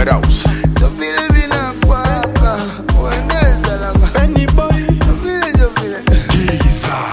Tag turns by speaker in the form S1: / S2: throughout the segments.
S1: White House. Benny boy. Jesus.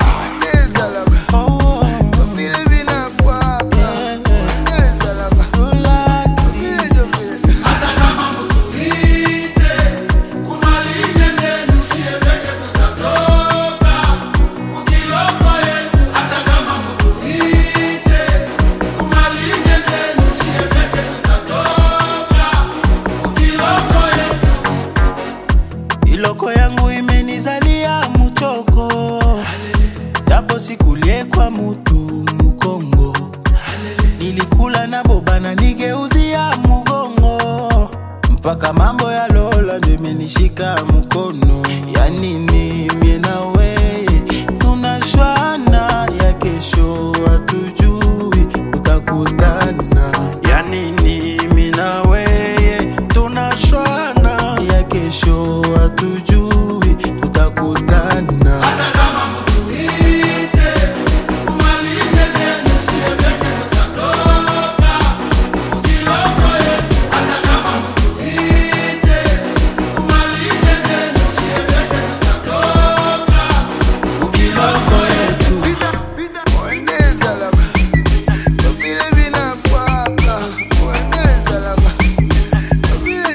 S2: Iloko yangu imenizalia mchoko, japo sikulie kwa mutu mkongo. Nilikula na bobana nigeuzia mugongo, mpaka mambo ya lola ndio imenishika mkono. Yani ni mie na wewe tunashwana, ya kesho hatujui utakutana. Yani ni mie na wewe tunashwana, ya kesho hatujui tutakutana.
S3: Hata kama mtuite kumalize zenu siebeke tutatoka ukiloko yetu. Hata kama mtuite kumalize zenu siebeke tutatoka ukiloko yetu.
S4: Muendeza laba vile bila kwaka, muendeza laba vile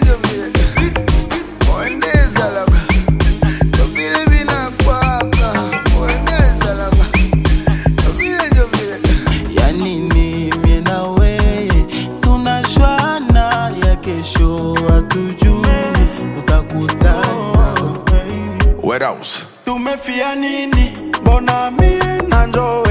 S4: muendeza laba vile bila kwaka, muendeza laba vile.
S2: Yani ni mie na wewe tunashwana, ya kesho hatujui tutakutana.
S1: White House.
S2: Tumefia nini? Mbona mie na njoo